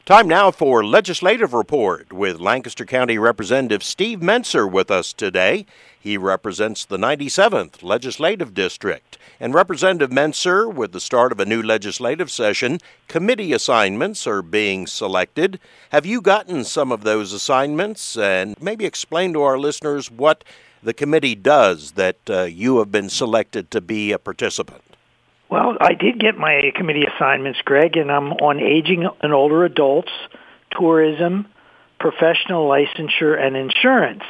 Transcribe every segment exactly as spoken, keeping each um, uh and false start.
Time now for Legislative Report with Lancaster County Representative Steve Mentzer with us today. He represents the ninety-seventh Legislative District. And Representative Mentzer, with the start of a new legislative session, committee assignments are being selected. Have you gotten some of those assignments? And maybe explain to our listeners what the committee does that uh, you have been selected to be a participant. Well, I did get my committee assignments, Greg, and I'm on aging and older adults, tourism, professional licensure, and insurance.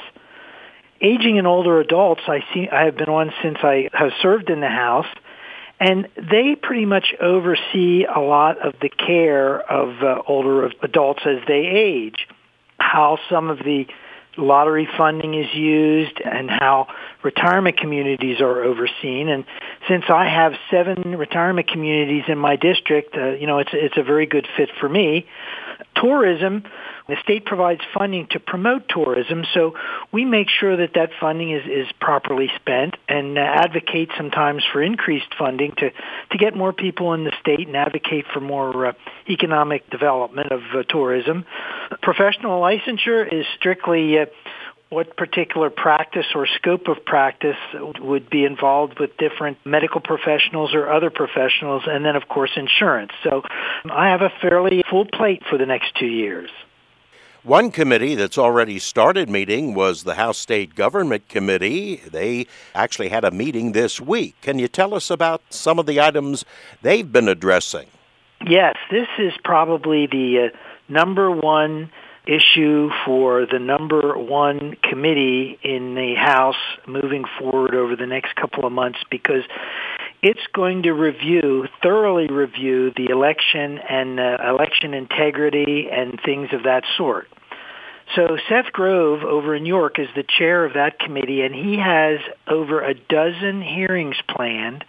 Aging and older adults, I see I have been on since I have served in the House, and they pretty much oversee a lot of the care of uh, older adults as they age, how some of the lottery funding is used and how retirement communities are overseen. And since I have seven retirement communities in my district, uh, you know, it's it's a very good fit for me. Tourism, the state provides funding to promote tourism, so we make sure that that funding is, is properly spent and uh, advocate sometimes for increased funding to, to get more people in the state and advocate for more uh, economic development of uh, tourism. Professional licensure is strictly uh, what particular practice or scope of practice would be involved with different medical professionals or other professionals, and then, of course, insurance. So I have a fairly full plate for the next two years. One committee that's already started meeting was the House State Government Committee. They actually had a meeting this week. Can you tell us about some of the items they've been addressing? Yes, this is probably the uh, number one issue for the number one committee in the House moving forward over the next couple of months, because it's going to review, thoroughly review the election and uh, election integrity and things of that sort. So Seth Grove over in York is the chair of that committee, and he has over a dozen hearings planned,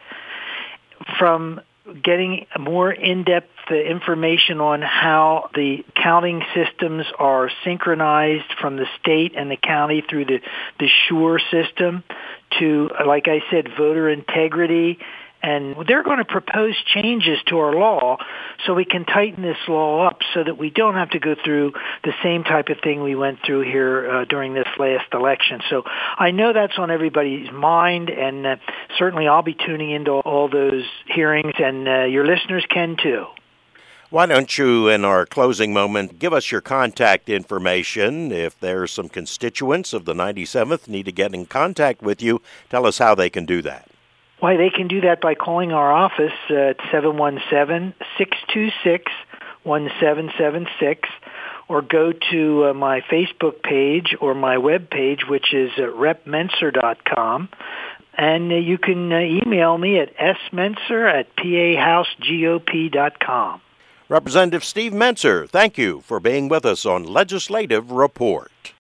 from getting more in-depth information on how the counting systems are synchronized from the state and the county through the, the SURE system to, like I said, voter integrity. And they're going to propose changes to our law so we can tighten this law up so that we don't have to go through the same type of thing we went through here uh, during this last election. So I know that's on everybody's mind, and uh, certainly I'll be tuning into all those hearings, and uh, your listeners can too. Why don't you, in our closing moment, give us your contact information. If there's some constituents of the ninety-seventh need to get in contact with you, tell us how they can do that. Why, they can do that by calling our office at seven one seven, six two six, one seven seven six, or go to uh, my Facebook page or my web page, which is uh, rep mentzer dot com. And uh, you can uh, email me at s mentzer at p a house gop dot com. Representative Steve Mentzer, thank you for being with us on Legislative Report.